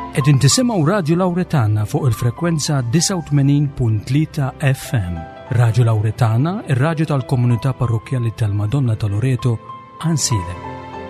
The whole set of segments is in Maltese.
Qegħdin tisimgħu Radio Lawretana fuq il-frekwenza 89.3 FM. Radio Lawretana, ir-radju tal-Komunità Parrokjali tal-Madonna ta' Loreto, Ansile.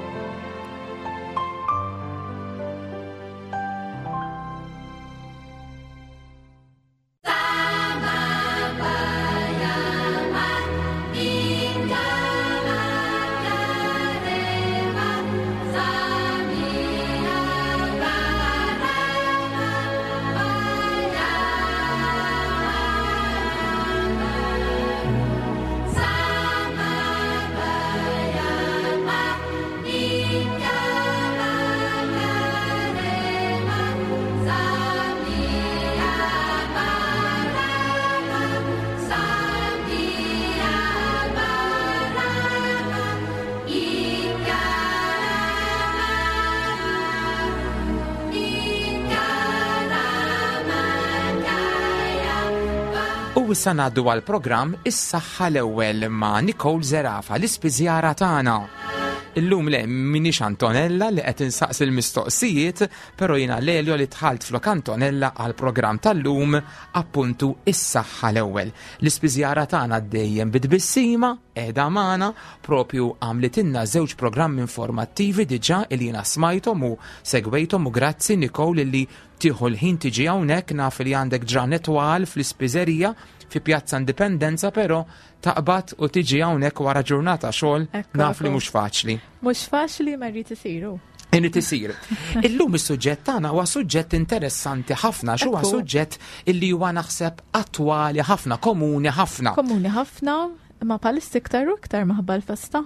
U issa ngħaddu għall-programm Is-Saħħa l-ewwel ma' Nicole Zerafa l-ispiżjara tagħna. Illum le minix Antonella li qed insaqsi l-mistoqsijiet, però jiena Lelio li tħalt flok Antonella għall-programm tal-lum appuntu Is-Saħħa l-ewwel. L-ispiżjara tagħna dejjem bitbissima qiegħda magħna propju għamlitilna żewġ programmi informattivi diġà li jiena smajthom u segwejthom u grazzi Nicole li tieħu l-ħin tiġi hawnhekk naf li għandek ġranet twal fl-ispiżerija fi Pjazza Indipendenza, però taqbad u tiġi hawnhekk wara ġurnata xogħol naf li mhux faċli. Mhux faċli ma rrid isiru. Irid isir. Illum is-suġġett tagħna huwa suġġett interessanti ħafna, huwa suġġett illi huwa naħseb attwali ħafna, komuni ħafna. Komuni ħafna, ma bħalissa iktar u iktar maħabba l-festa.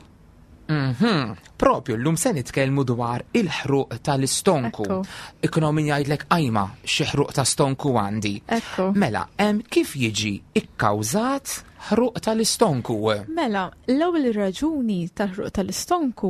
Propju llum se nitkellmu dwar il-ħruq tal-istonku. Ikun min jgħidlek ajma xi ħruq ta' stonku għandi. Mela, kif jiġi ikkawżat ħruq tal-istonku? Mela, l-ewwel raġuni tal-ħruq tal-istonku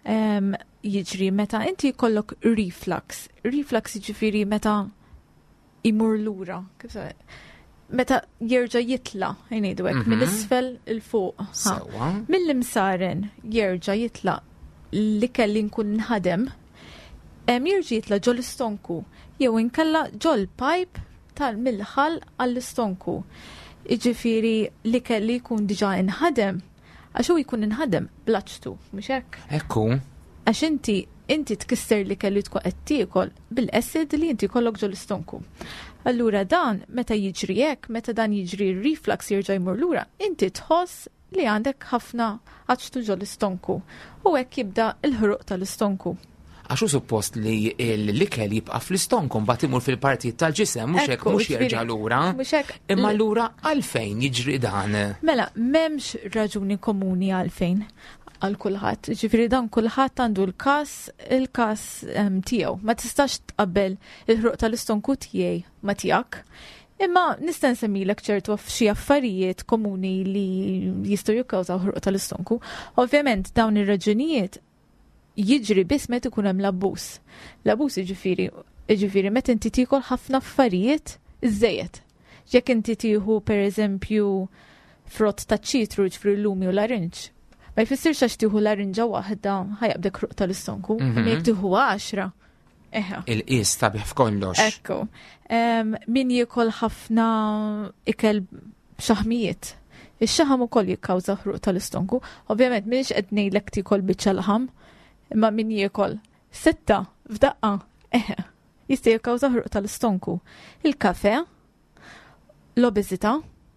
jiġri meta inti jkollok reflux. Reflux jiġifieri meta imur lura. Meta jerġa' jitla' ngħidu hekk mill-isfel il fuq. Mill-imsaren jerġa' jitla' li kelli nkun nħadem, jerġa' jitla' ġol istonku jew inkella ġol pipe tal-milħal għall-istonku. Jiġifieri li kelli jkun diġà inħadem għax hu jkun inħadem blaċtu, mhux hekk? Ekku. Għax inti tkisser li kelli tkun qed tiekol bil-acid li inti jkollok ġol istonku. Allura dan, meta jiġri hekk, meta dan jiġri reflux jerġa' jmur lura, inti tħoss li għandek ħafna għaċtu ġol istonku. U hekk jibda l-ħruq tal-istonku. Għaxu suppost li l-ikel jibqa' fl-istonku mbagħad imur fil-partijiet tal-ġisem mhux hekk mhux jerġa' lura. Imma lura għalfejn jiġri dan? Mela, m'hemmx raġuni komuni għalfejn għal kulħadd. Ġifieri dan kulħadd għandu il-każ tiegħu. Ma tistax tqabbel il-ħruq tal-istonku tiegħi ma tiegħek. Imma nista' nsemmilek ċertu xi affarijiet komuni li jistgħu jikkawżaw ħruq tal-istonku. Ovvjament dawn ir-raġunijiet jiġri biss meta ikun hemm l-abbuż. L-abbuż jiġifieri meta inti tiekol ħafna affarijiet iżejjed. Jekk inti tieħu pereżempju frott ta' ċitru ġifri l-lumi u l-arinġ. Ma jfissirx għax tieħu l-arinġa waħda ħajabdek ħruq tal-istonku, jekk tieħu 10. Il-qis tabiħ f'kollox. Ekku. Min jiekol ħafna ikel b'xaħmijiet. Ix-xaħam ukoll jikkawża ħruq tal-istonku. Ovvjament m'iniex qed ngħidlek tiekol biċċa laħam, imma min jiekol 6 f'daqqa jista' jikkawża ħruq tal-istonku. Il-kafe, l-obeżità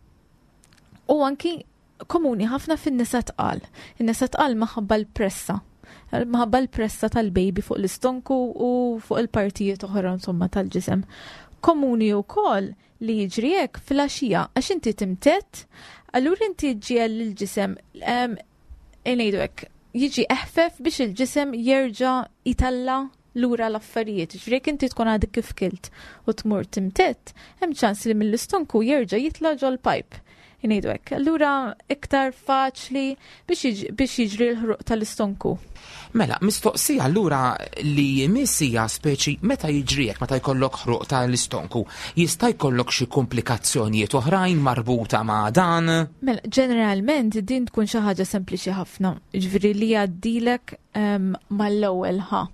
u anki komuni ħafna fin-nisa tqal. In-nisa tqal maħabba l-pressa. Maħabba l-pressa tal-baby fuq l-istonku u fuq il-partijiet oħra insomma tal-ġisem. Komuni wkoll li jiġri hekk fil-għaxija għax inti timtet, allura inti ġiel l-ġisem ngħidu hekk jiġi eħfef biex il-ġisem jerġa' jitalla lura l-affarijiet. Ġifieri inti tkun għadek kif kilt u tmur timtet, hemm ċans li mill-istonku jerġa' jitla ġol pipe. Ngħidu hekk. Allura iktar faċli biex jiġri l-ħruq tal-istonku. Mela, mistoqsija allura li jmissija speċi meta jiġri hekk meta jkollok ħruq tal-istonku, jista' jkollok xi komplikazzjonijiet oħrajn marbuta ma' dan? Mela, ġeneralment din tkun xi ħaġa sempliċi ħafna. Ġifieri li jgħaddilek mal-ewwel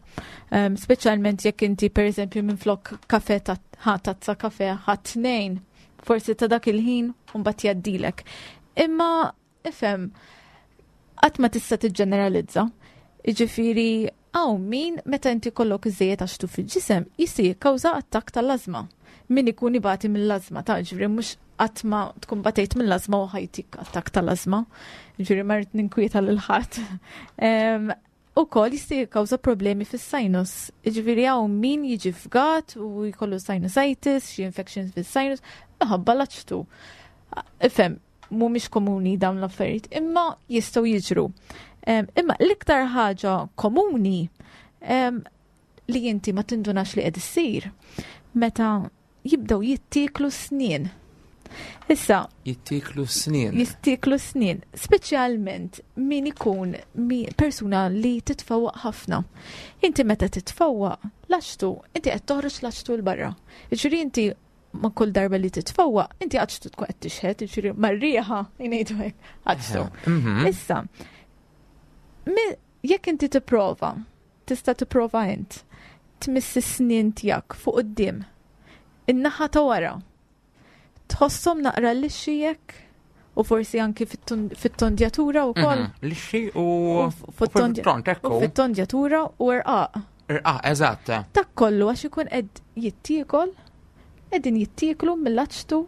Speċjalment jekk inti pereżempju minflok kafe tazza kafe ħadd 2, forsi ta' dak il-ħin u mbagħad jgħaddilek. Imma ifhem qatt ma tista' tiġġeneralizza. Jiġifieri min meta inti kollok iżejjed għaxtu fil-ġisem jista' jikkawża attakk tal-asma. Min ikun ibati mill-asma ta' ġifieri mhux qatt ma tkun batejt mill-asma u ħajtik attakk tal-asma. Ġifieri ma rrid ninkwieta lil ħadd. Ukoll jista' jikkawża problemi fis-sinus. Jiġifieri hawn min jiġi fgat u jkollu sinusitis, xi infections fis-sinus, minħabba l-aċtu. Ifhem, mhumiex komuni dawn l-affarijiet, imma jistgħu jiġru. Imma l-iktar ħaġa komuni li inti ma tindunax li qed issir meta jibdew jittieklu snien. Issa, jittieklu snin, speċjalment min ikun persuna li titfawwaq ħafna. Inti meta titfawwaq l-aċtu, inti qed toħroġ l-aċtu l-barra. Jiġifieri inti ma' kull darba li titfawwaq, inti aċtu tkun qed tixħed, jiġifieri marrieħa ngħidu hekk aċtu. Issa, jekk inti tipprova, tista' tipprova int tmiss is-snien tiegħek fuq quddiem, in-naħa ta' wara. Tħossom naqra l-lixxijek u forsi anki fit-tondjatura wkoll. Lixxi u fit-tondjatura u irqaq. Irqaq, eżatt. Dak kollu għax ikun qed jittiekol, qegħdin jittieklu mill-aċtu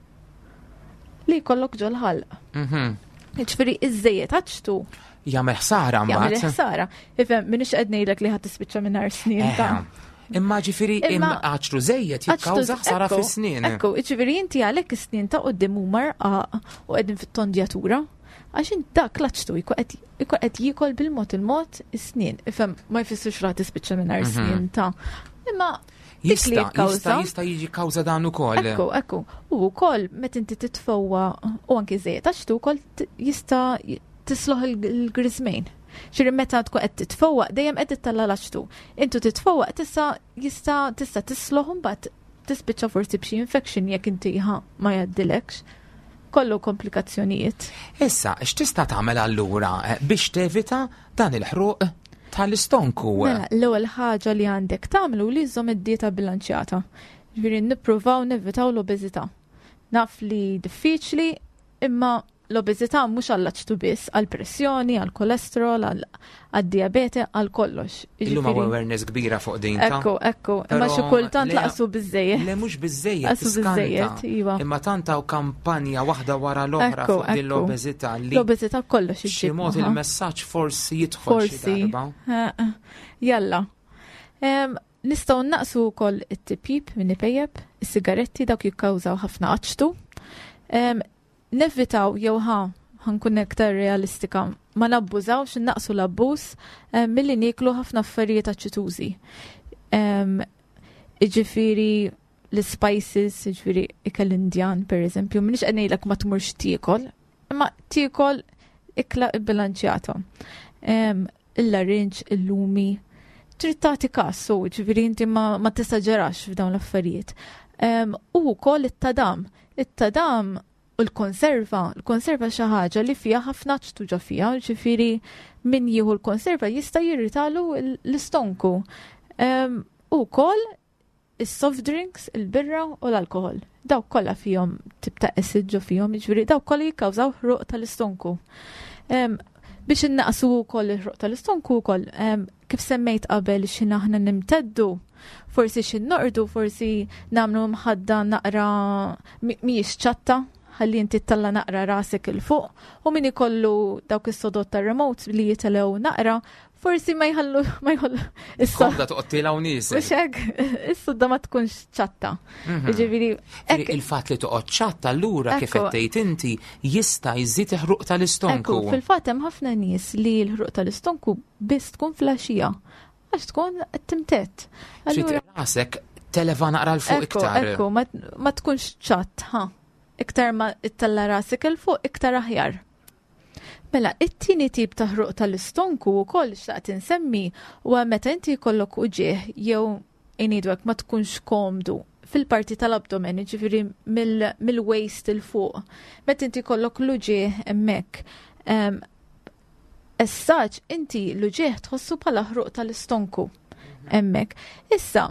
li jkollok ġol ħalq. Jiġifieri iż-żejjed aċtu jagħmel ħsara mbagħad. Jagħmel ħsara. Ifhem minix qed ngħidlek li ħadd tispiċċa mingħajr snin ta'. Imma ġifieri aċru żejjed jikkawża ħsara fis-snien. Ekku, ġifieri inti għalhekk is-snien ta' quddiem huma rqaq u qegħdin fit-tondjatura għax dak l-aċtu jkun qed jiekol bil-mod is-snien. Ifhem ma jfissirx li tispiċċa mingħajr snien ta'. Imma jista' jiġi kawża dan ukoll. Ekku. U wkoll meta inti titfawwa u anke żejjed aċtu wkoll jista' tisloħ il-grismejn. Xirin meta tkun qed titfawwaq dejjem qed titalla l-aċtu. Intu titfawwaq tista' tisloħ mbagħad tispiċċa forsi b'xi infection jekk inti ma jgħaddilekx. Kollu komplikazzjonijiet. Issa, x'tista' tagħmel allura biex tevita dan il-ħruq tal-istonku? Mela, l-ewwel ħaġa li għandek tagħmlu li żomm id-dieta bilanċjata. Ġifieri nippruvaw nevitaw l-obeżità. Naf li diffiċli imma l-obeżità mhux għall-aċtu biss, għall-pressjoni, għall-kolesterol, għall-diabete, għal kollox. Illum hawn awareness kbira fuq din ta'. Ekku, imma xi kultant laqsu biżejjed. Le mhux biżejjed tiskanta. Imma tant hawn kampanja waħda wara l-oħra fuq din l-obeżità li l-obeżità kollox xi mod il-messaġġ forsi jidħol xi darba. Jalla. Nistgħu naqsu wkoll it-tipjib minn ipejjeb, is-sigaretti dawk jikkawżaw ħafna aċtu. Nevitaw jew ħankun iktar realistika ma nabbużawx innaqsu l-abbuż milli nieklu ħafna affarijiet aċċitużi. Jiġifieri l-spices, jiġifieri ikel Indjan pereżempju, m'iniex qed ngħidlek ma tmurx tiekol, imma tiekol ikla bbilanċjata. Il-larinġ, il-lumi, trid tagħti każ, jiġifieri inti ma tisaġerax f'dawn l-affarijiet. U wkoll it-tadam. It-tadam u l-konserva xi ħaġa li fiha ħafna aċtu ġo fiha, ġifieri min jieħu l-konserva jista' jirritalu l-istonku. U wkoll is-soft drinks, il-birra u l-alkohol. Dawk kollha fihom tip ta' acid ġo fihom, jiġifieri dawk kollha jikkawżaw ħruq tal-istonku. Biex innaqsu wkoll il-ħruq tal-istonku wkoll kif semmejt qabel xi aħna nimteddu, forsi xi noqrdu, forsi nagħmlu mħadda naqra mhijiex ċatta, ħalli inti talla naqra rasek il-fuq u min ikollu dawk is-sodot tar-remote li jitelew naqra forsi ma jħallu is-sodda toqgħod u nies. Mhux hekk, is-sodda ma tkunx ċatta. Jiġifieri il-fatt li toqgħod ċatta allura kif qed tgħid inti jista' jżid il-ħruq tal-istonku. Fil-fatt hemm ħafna nies li l-ħruq tal-istonku biss tkun flaxija għax tkun timtet. Allura rasek televa naqra l-fuq iktar. Ekku, ma tkunx ċatt, iktar ma ittalla rasek il-fuq iktar aħjar. Mela, it-tieni tip ta' ħruq tal-istonku wkoll xtaqt insemmi huwa meta inti jkollok uġieħ jew inidwek ma tkunx komdu fil-parti tal-abdomen, ġifieri mill-waist il fuq. Meta inti jkollok l-uġieħ hemmhekk. Essaġġ inti l-uġieħ tħossu bħala ħruq tal-istonku. Hemmhekk. Issa,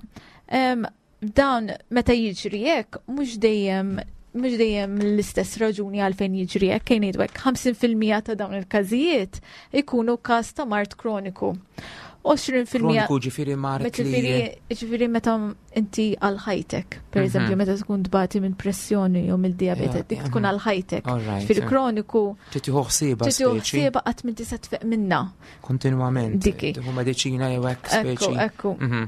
dawn meta jiġri hekk mhux dejjem l-istess raġuni għalfejn jiġri hekk kien jgħidwek 50% ta' dawn il-każijiet ikunu każ ta' mart kroniku. 20% Kroniku ġifieri mart li ġifieri meta inti għal ħajtek, pereżempju meta tkun tbati minn pressjoni jew mill-diabete, dik tkun għal ħajtek. Ġifieri kroniku titieħu ħsieba speċi. qatt minn tista' tfeq minnha. Kontinwament. Diki. Tieħu mediċina jew hekk speċi. Ekku.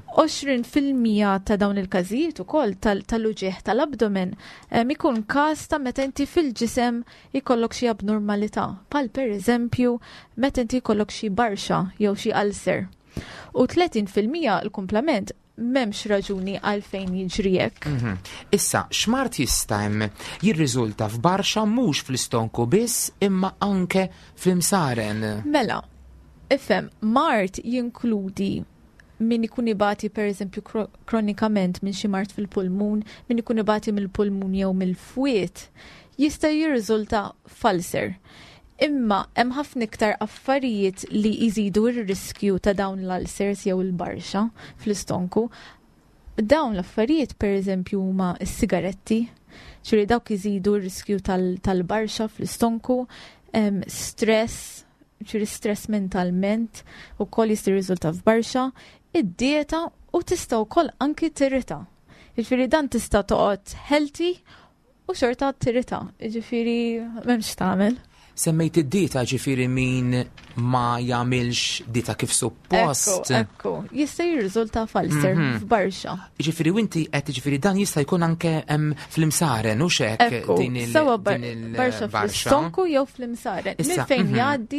20% ta' dawn il-każijiet ukoll tal-uġieħ tal-abdomen ikun każ ta' meta inti fil-ġisem ikollok xi abnormalità. Bħal pereżempju meta inti jkollok xi barxa jew xi ulcer. U 30% il-komplement m'hemmx raġuni għalfejn jiġri hekk. Issa, x'mart jista' hemm jirriżulta f'barxa mhux fl-istonku biss imma anke fl-imsaren. Mela, ifhem, mart jinkludi min ikun ibati pereżempju kronikament minn xi mart fil-pulmun, min ikun ibati mill-pulmun jew mill-fwiet, jista' jirriżulta f'ulcer. Imma hemm ħafna iktar affarijiet li jżidu r-riskju ta' dawn l-ulcers jew il-barxa fl-istonku. Dawn l-affarijiet pereżempju huma s-sigaretti, ċiri dawk jżidu r-riskju tal-barxa fl-istonku, stress, ċiri stress mentalment, ukoll jista' jirriżulta f'barxa, id-dieta u tista' wkoll anki tirrita. Ġifieri dan tista' toqgħod healthy u xorta tirrita. Ġifieri m'hemmx tagħmel. Semmejt id-dieta ġifieri min ma jagħmilx dieta kif suppost. Ekku, jista' jirriżulta f'ulcer f'barxa. Ġifieri u inti qed ġifieri dan jista' jkun anke fl-imsaren u x'hekk din il-barxa fl-istonku jew fl-imsaren. Minn fejn jgħaddi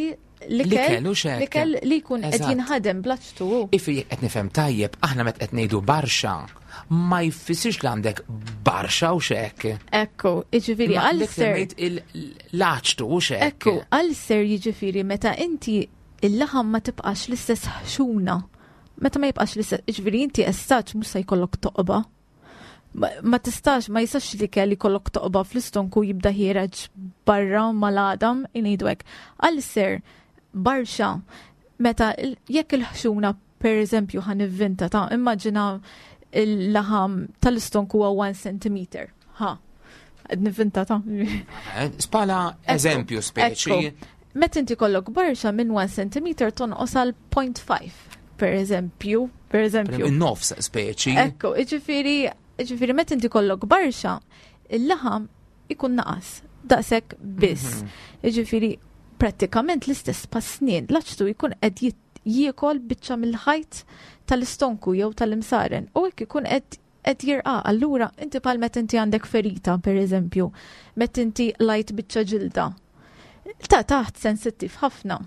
l-ikel li jkun qed jinħadem blaċtu. Ifri qed nifhem tajjeb, aħna meta qed ngħidu barxa ma jfissirx li għandek barxa u x'hekk. Ekku, jiġifieri ulcer l-aċtu u x'hekk. Ekku, ulcer jiġifieri meta inti il-laħam ma tibqax l-istess ħxuna. Meta ma jibqax l-istess, jiġifieri inti essaġġ mhux se jkollok toqba. Ma tistax, ma jistax li kelli kollok toqba fl-istonku jibda ħireġ barra mal-adam ngħidu hekk. Ulcer barxa meta jekk il-ħxuna pereżempju ħanivvinta ta' immaġina il-laħam tal-istonku huwa 1 centimeter. Nivvinta ta' spala eżempju speċi. Meta inti kollok barxa minn 1 centimeter tonqos għal 0.5 pereżempju. Nofs speċi. Ekku, ġifieri meta inti kollok barxa, il-laħam ikun naqas, daqshekk biss. Ġifieri prattikament l-istess pas-snien, l-aċtu jkun qed jiekol biċċa mill-ħajt tal-istonku jew tal-imsaren u hekk ikun qed jirqa'. Allura inti bħal meta inti għandek ferita pereżempju, meta inti lajt biċċa ġilda. Taħt sensittiv ħafna.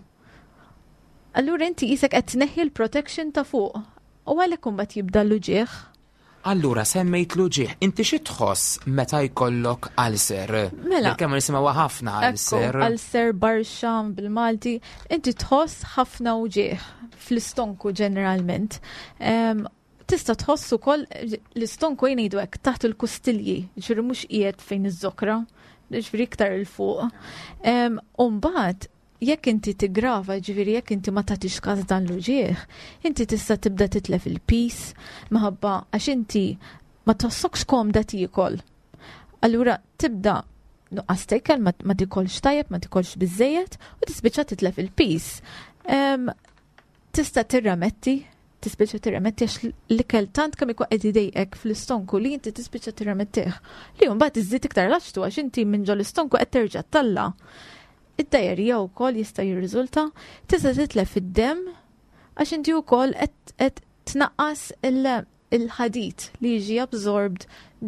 Allura inti qisek qed tneħħi l-protection ta' fuq u għalhekk imbagħad jibda l-uġieħ. Allura semmejt l-uġieħ, inti xi tħoss meta jkollok ulcer? Mela. Kemm nisimgħu ħafna ulcer. Ulcer barxa bil-Malti, inti tħoss ħafna uġieħ fl-istonku ġeneralment. Tista' tħoss ukoll l-istonku jgħidu hekk taħt il-kustilji, ġifieri mhux qiegħed fejn iż-żokra, ġifieri iktar il fuq. U mbagħad jekk inti tigrava, ġifieri jekk inti ma tagħtix każ dan l-uġieħ, inti tista' tibda titlef il-peace minħabba għax inti ma tossokx komda tiekol. Allura tibda nuqqas tejkel ma tikolx tajjeb, ma tikolx biżejjed u tispiċċa titlef il-peace. Tista' tispiċċa tirrametti għax l-ikel tant kemm ikun qed idejqek fl-istonku li inti tispiċċa tirramettih. Li mbagħad iżżid iktar laċtu għax inti minn ġol l-istonku qed terġa' talla. Id-diarrija wkoll jista' jirriżulta, tista' titlef id-dem għax inti wkoll qed tnaqqas il-ħadid li jiġi absorbed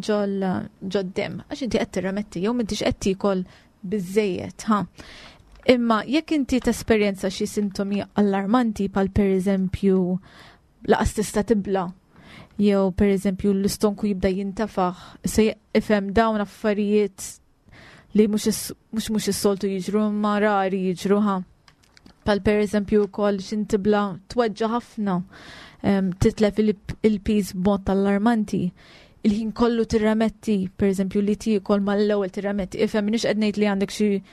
ġod-dem għax inti qed tirrametti jew m'intix qed tiekol biżejjed. Imma jekk inti tesperjenza xi sintomi allarmanti bħal pereżempju laqas tista' tibla jew pereżempju l-istonku jibda jintafaħ, se ifhem dawn affarijiet li mhux is-soltu jiġru ma rari jiġru Pal pereżempju wkoll x'intibla tweġġa' ħafna, titlef il-piż b'mod allarmanti. Il-ħin kollu tirrametti, pereżempju li tiekol mal-ewwel tirrametti. Ifhem minix qed ngħid li għandek xi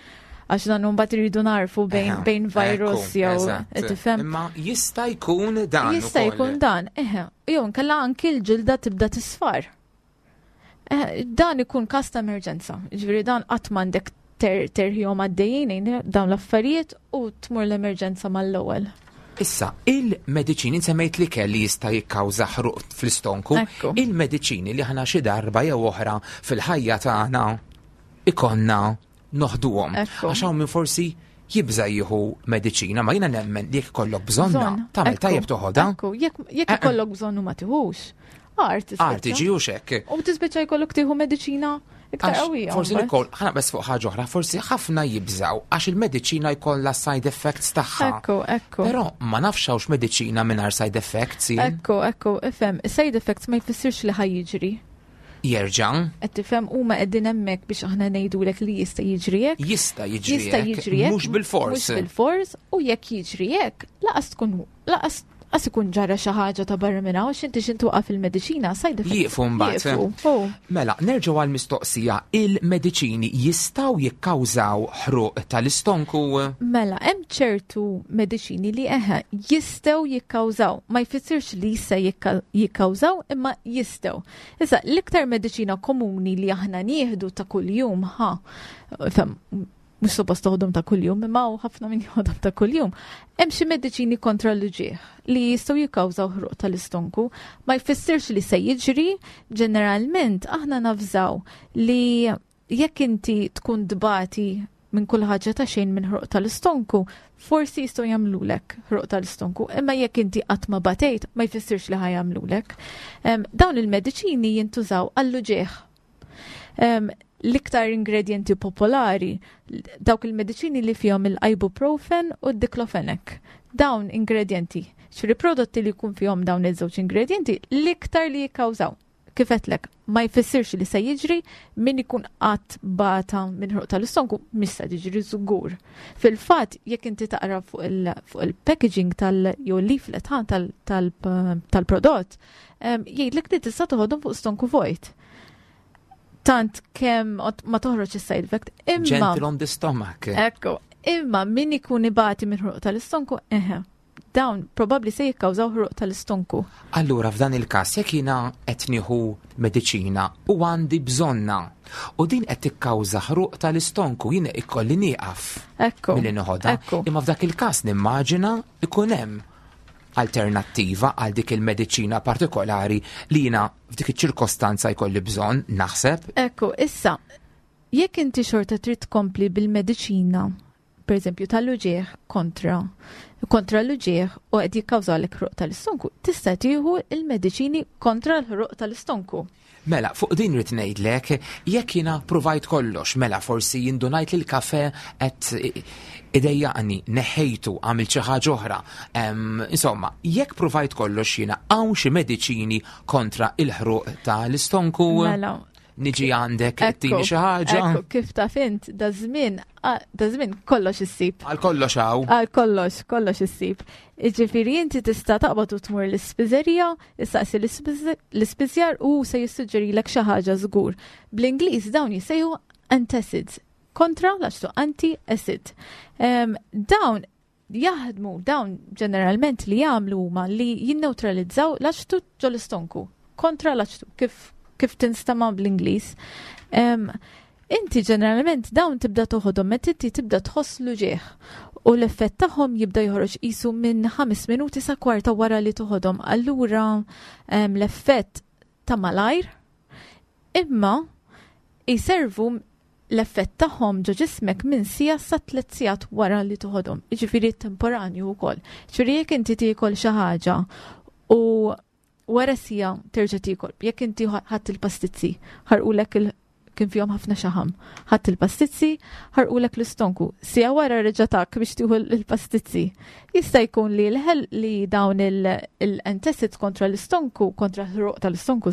Għax dan mbagħad iridu narfu bejn virus jew tifhem. Imma jista' jkun dan. Jista' jkun dan, jew nkella anki l-ġilda tibda tisfar. Dan ikun każ ta' emerġenza. Ġifieri dan qatt m'għandek terħihom għaddejjin dawn l-affarijiet u tmur l-emerġenza mal-ewwel. Issa, il-mediċini semmejt li kelli jista' jikkawża ħruq fl-istonku, il-mediċini li ħana xi darba jew oħra fil-ħajja tagħna ikonna noħduhom. Għax hawn minn forsi jibża jieħu mediċina, ma jiena nemmen li jekk ikollok bżonna tagħmel tajjeb toħodha. Jekk ikollok bżonn u ma tieħux. Art tiġihux hekk. U tispiċċa jkollok tieħu mediċina iktar qawwija. Forsi Nikol, ħana bes fuq ħaġa oħra, forsi ħafna jibżaw għax il-mediċina jkollha side effects tagħha. Ekku. Però ma nafx hawnx mediċina mingħajr side effects. Ekku, ifhem, side effects ma jfissirx li ħajjiġri. Jerġa'. Qed tifhem huma qegħdin hemmhekk biex aħna ngħidulek li jista' jiġri hekk. Jista' jiġri hekk. Mhux bil-fors. Mhux bil-fors u jekk jiġri hekk, laqas ikun ġara xi ħaġa ta' barra minn hawn x'inti x'intuqa' il-mediċina side effects. Jieqfu mbagħad. Mela, nerġgħu għall-mistoqsija, il-mediċini jistgħu jikkawżaw ħruq tal-istonku? Mela, hemm ċertu mediċini li jistgħu jikkawżaw, ma jfissirx li jista' jikkawżaw imma jistgħu. Issa l-iktar mediċina komuni li aħna nieħdu ta' kuljum mux suppost toħdom ta' kuljum, imma ħafna minn jħodom ta' kuljum. Hemm xi mediċini kontra l-ġieħ li jistgħu jikkawżaw ħruq tal-istonku, ma jfissirx li se jiġri, ġeneralment aħna nafżaw li jekk inti tkun dbati minn kull ħaġa ta' xejn minn ħruq tal-istonku, forsi jistgħu jagħmlulek ħruq tal-istonku, imma jekk inti qatt ma batejt ma jfissirx li ħajamlulek. Dawn il-mediċini jintużaw għall-ġieħ. L-iktar ingredienti popolari, dawk il-mediċini li fihom il-ibuprofen u d-diclofenac. Dawn ingredienti, xri prodotti li jkun fihom dawn iż-żewġ ingredienti, l-iktar li jikkawżaw. Kifetlek, ma jfissirx li se jiġri min ikun qatt bata minn ħruq tal-istonku mista jiġri żgur. Fil-fatt, jekk inti taqra fuq il-packaging jew leaflet tal-prodott, jgħidlek li tista' toħodhom fuq stonku vojt. Tant kemm ma toħroġ is-side effect. Gentle on the stomach. Ekku, imma min ikun ibati minn ħruq tal-istonku, dawn probabbli se jikkawżaw ħruq tal-istonku. Allura f'dan il-każ jekk jiena qed nieħu mediċina u għandi bżonna u din qed tikkawża ħruq tal-istonku jiena ikolli nieqaf milli noħodha. Imma f'dak il-każ nimmaġina ikun hemm alternattiva għal dik il-mediċina partikolari li jiena f'dik iċ-ċirkostanza jkolli bżonn naħseb. Ekku, issa, jekk inti xorta trid tkompli bil-mediċina, pereżempju tal-uġieħ kontra l-uġieħ u qed jikkawżalek ħruq tal-istonku, tista' tieħu il-mediċini kontra l-ħruq tal-istonku. Mela, fuq din rid ngħidlek, jekk jiena provajt kollox, mela forsi jindunajt li l-kafe qed idejjaqni, neħejtu, għamil xi ħaġa oħra. Insomma, jekk provajt kollox jiena hawn xi mediċini kontra il-ħruq tal-istonku. Mela, niġi għandek tini xi ħaġa. Ekku, kif taf int, da żmien kollox issib. Għal kollox hawn. Għal kollox issib. Iġifieri inti tista' taqbad u tmur l-ispiżerija, issaqsi l-ispiżjar u se jissuġġerilek xi ħaġa żgur. Bl-Ingliż dawn jisejħu antacids, kontra l-aċtu anti-acid. Dawn jaħdmu, dawn ġeneralment li jagħmlu huma li jinneutralizzaw l-aċtu ġol-istonku, kontra l-aċtu, kif tinstama bl-Ingliż. Inti ġeneralment dawn tibda toħodhom meta inti tibda tħoss l-uġieħ u l-effett tagħhom jibda joħroġ qisu minn 5 minuti sa kwarta wara li toħodhom. Allura l-effett ta' malajr imma jservu l-effett tagħhom ġo ġismek minn sija sa 3 sigħat wara li toħodhom. Jiġifieri temporanju wkoll. Ġifieri jekk inti tiekol xi ħaġa u wara sija terġa' tiekol, jekk inti ħadd il-pastizzi, ħarqulek kien fihom ħafna xaħam. Ħadd il-pastizzi, ħarqulek l-istonku. Sija wara reġatak biex tieħu l-pastizzi. Jista' jkun li dawn il-antacids kontra l-istonku, kontra l-ħruq tal-istonku,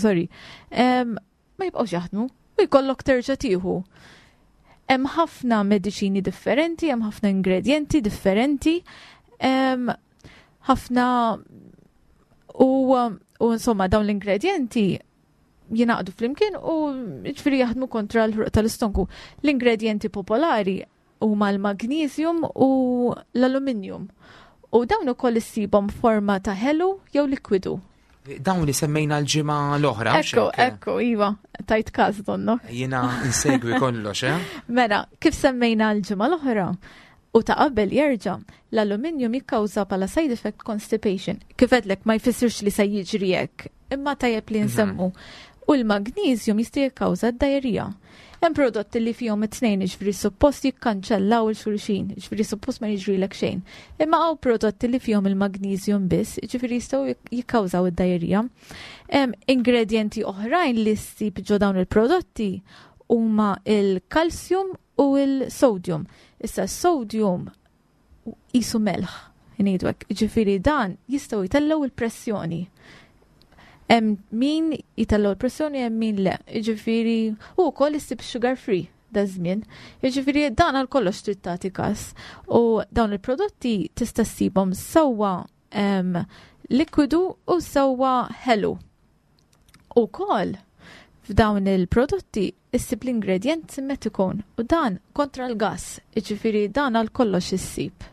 ma jibqgħux jaħdmu, u jkollok terġa' tieħu. Hemm ħafna mediċini differenti, hemm ħafna ingredienti differenti, ħafna u insomma dawn l-ingredienti jinaqdu flimkien u ġifieri jaħdmu kontra l-ħruq tal-istonku. L-ingredienti popolari huma l-magnesium u l-aluminium. U dawn ukoll issibhom forma ta' ħelu jew likwidu. Dawn li semmejna l-ġimgħa l-oħra. Ekku, iva, tajt każ donno. Jiena insegwi kollox, Mela, kif semmejna l-ġimgħa l-oħra? U ta' qabel jerġa' l-aluminium jikkawża bħala side effect constipation. Kif għedlek ma jfissirx li se jiġri hekk, imma tajjeb li nsemmu. U l-magnesium jista' jikkawża d-diarrija. Hemm prodotti li fihom it-tnejn ġifieri suppost jikkanċellaw il-xulxin, ġifieri suppost ma jiġrilek xejn. Imma hawn prodotti li fihom il-magnesium biss, ġifieri jistgħu jikkawżaw id-diarrija. Ingredienti oħrajn li ssib ġo dawn il-prodotti huma il-kalsjum u l-sodium. Issa s-sodium qisu melħ, ngħidlek, ġifieri dan jistgħu jtellgħu il-pressjoni. Hemm min jitellgħu l-pressjoni hemm min le. Jiġifieri u wkoll issib sugar free da żmien. Jiġifieri dan għal kollox trid tagħti każ. U dawn il-prodotti tista' ssibhom sewwa likwidu u sewwa ħelu. Ukoll f'dawn il-prodotti issib l-ingredient simmetikon u dan kontra l-gass. Jiġifieri dan għal kollox issib.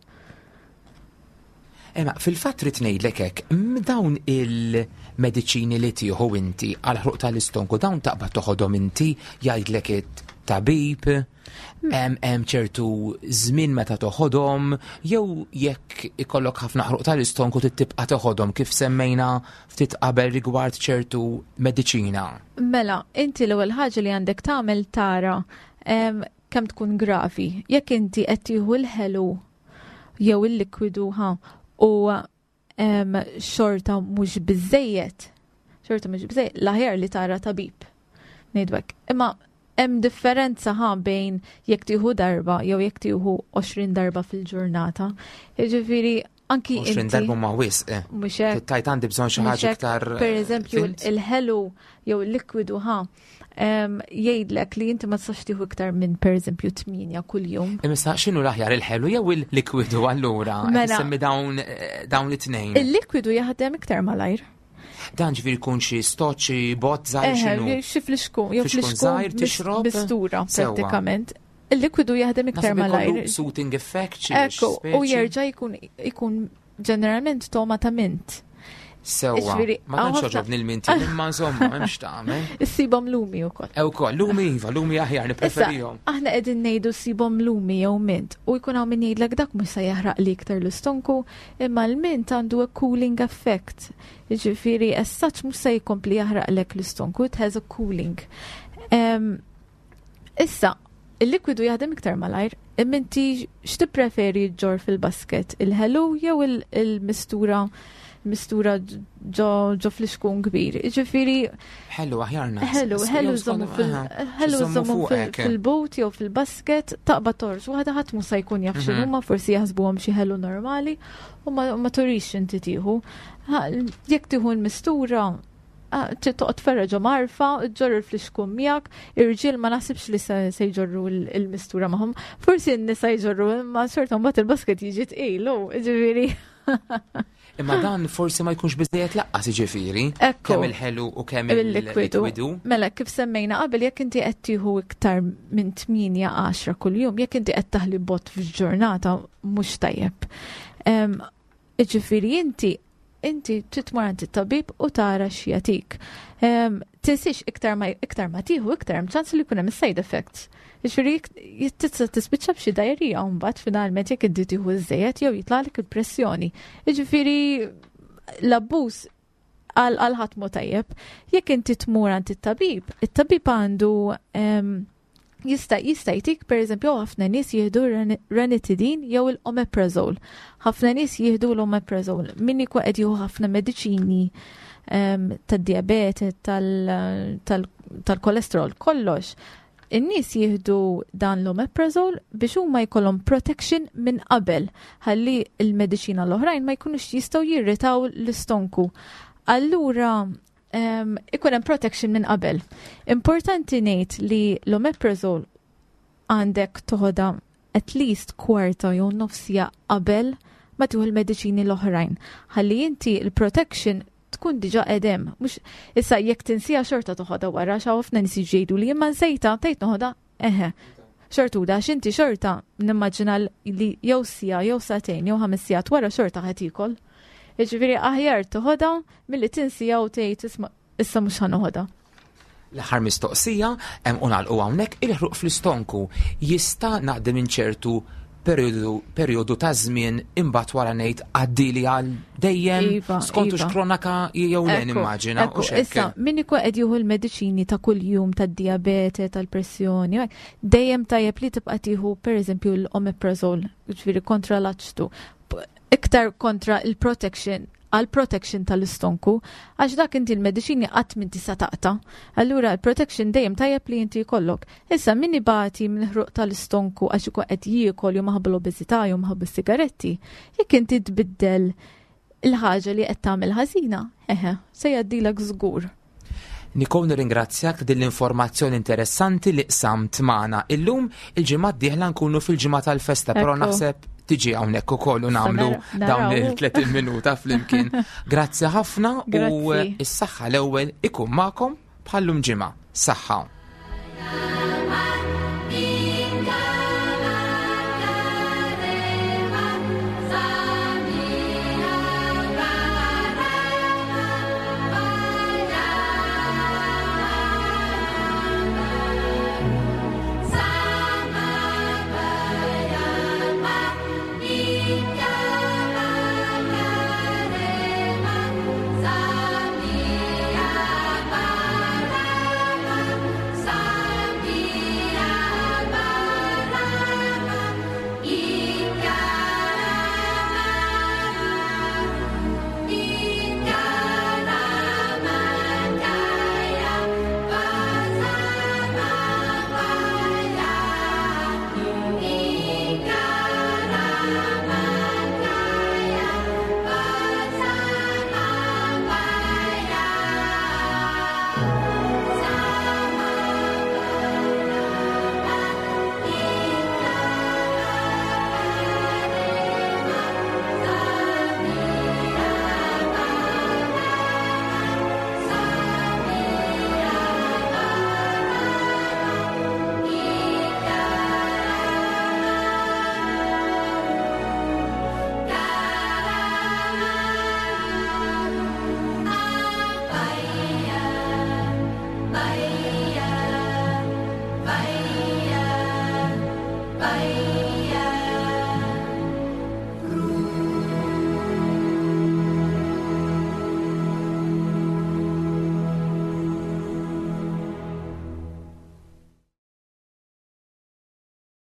Fil-fatt trid ngħidlek hekk, dawn il-mediċini li tieħu inti għal ħruq tal-istonku dawn taqbad toħodhom inti jgħidlek it-tabib, hemm ċertu żmien meta toħodhom, jew jekk ikollok ħafna ħruq tal-istonku tibqa' toħodhom kif semmejna ftit qabel rigward ċertu mediċina. Mela, inti l-ewwel ħaġa li għandek tagħmel tara kemm tkun gravi. Jekk inti qed tieħu l-ħelu jew il-likwidu u xorta mhux biżejjed, l-aħjar li tara tabib. Ngħidlek. Imma hemm differenza bejn jekk tieħu darba jew jekk tieħu 20 darba fil-ġurnata. Jiġifieri anki 20 darba ma wisq. Mhux hekk. Tajt għandi bżonn xi ħaġa iktar. Pereżempju il-ħelu jew il-likwidu jgħidlek li inti ma tistax tieħu iktar minn pereżempju 8 kuljum. Imma x'inhu l-aħjar il-ħelu jew il-likwidu allura? Semmi dawn it-tnejn. Il-likwidu jaħdem iktar malajr. Dan ġifieri jkun xi stoċċi bot żgħir x'inhu? Xi fliexkun, jew fliexkun tixrob mistura prattikament. Il-likwidu jaħdem iktar malajr. Soothing effect u jerġa' jkun ġeneralment toma ta' mint. Sewwa, ma tantx ġobni l-minti, imma insomma, hemmx tagħmel. Issibhom lumi wkoll. Wkoll, lumi aħjar nippreferihom. Aħna qegħdin ngħidu ssibhom lumi jew mint, u jkun hawn min jgħidlek dak mhux se jaħraq li iktar l-istonku, imma l-mint għandu a cooling effect. Jiġifieri as such mhux se jkompli jaħraqlek l-istonku, it has a cooling. Issa, il-likwidu jaħdem iktar malajr, imma inti x'tippreferi ġor fil-basket, il-ħelu jew il-mistura ġo fl-iskun kbir. Ġifiri. Ħellu aħjarna. Ħellu żommu fil-bot jew fil-basket taqba torġ. Waħda ħadd mhux se jkun jaf x'inhuma forsi jaħsbuhom xi ħellu normali u ma turix inti tieħu. Jekk tieħu l-mistura toqgħod ferraġa marfa, ġorru l-fliexkun miegħek, ir-riġiel ma naħsibx li se jġorru l-mistura magħhom. Forsi n-nisa jġorru imma sorta mbagħad il-basket jiġi tqielu, ġifieri. Imma dan forsi ma jkunx biżejjed laqqas ġifieri. Kemm il-ħelu u kemm il-likwidu. Mela kif semmejna qabel jekk inti qed tieħu iktar minn 8-10 kuljum, jekk inti qed taħli bot fil-ġurnata mhux tajjeb. Ġifieri inti titmur għand it-tabib u tara x'jagħtik. Tinsix iktar ma tieħu iktar hemm ċans li jkun hemm side effects. Jiġifieri tispiċċa b'xi diarrija u mbagħad finalment jekk inti tieħu żejjed jew jitlaqlek il-pressjoni. Jiġifieri l-abbuż għal ħadd mhu tajjeb. Jekk inti tmur għand it-tabib għandu jista' jtik pereżempju ħafna nies jieħdu ranitidin jew il-omeprazole. Ħafna nies jieħdu l-omeprazole. Min ikun qed jieħu ħafna mediċini tad-diabete, tal-kolesterol, kollox. In-nies jieħdu dan l-omeprazole biex huma jkollhom protection minn qabel ħalli l-mediċina l-oħrajn ma jkunux jistgħu jirritaw l-istonku. Allura ikun hemm protection minn qabel. Importanti ngħid li l-omeprazole għandek toħodha at least kwarta jew nofsija qabel ma tieħu l-mediċini l-oħrajn. Ħalli inti l-protection tkun diġa edem. Mux, issa jekk tinsija xorta toħodha wara, xa ħafna nies jgħidu li imma nsejta tgħid noħodha, xortuda x'inti xorta nimmaġina li jew sija jew satejn jew 5 sigħat wara xorta ħad ikol. Jiġifieri aħjar toħodha milli tinsija u tgħid issa mhux ħanoħodha. L-aħħar mistoqsija hemm unalqu hawnhekk il-ħruq fl-istonku jista' naqdi minn ċertu perjodu ta' żmien imbagħad wara ngħid għaddili għal dejjem skontu x'kronaka jew le nimmaġina u x'hekk. Issa min ikun qed jieħu l-mediċini ta' kuljum tad-dijabete, tal-pressjoni, dejjem tajjeb li tibqa' tieħu pereżempju l-omeprazole, jiġifieri kontra l-aċtu, iktar kontra il-protection għal-protection tal-istonku, għax dak inti l-mediċini qatt min tista' taqta. Allura l-protection dejjem tajjeb li inti jkollok. Issa min ibati minn ħruq tal-istonku għax ikun qed jiekol jew maħabba l-obeżità jew maħabba s-sigaretti, jekk inti tbiddel il-ħaġa li qed tagħmel ħażina, se jgħaddilek żgur. Nicole, nirringrazzjak din l-informazzjoni interessanti li qsamt magħna. Illum il-ġimgħa d-dieħla nkunu fil-ġimgħa tal-festa, però naħseb tiġi hawnhekk ukoll u nagħmlu dawn il-30 minuta flimkien. Grazzi ħafna u s-saħħa l-ewwel ikun magħkom bħallum ġimgħa. Saħħa.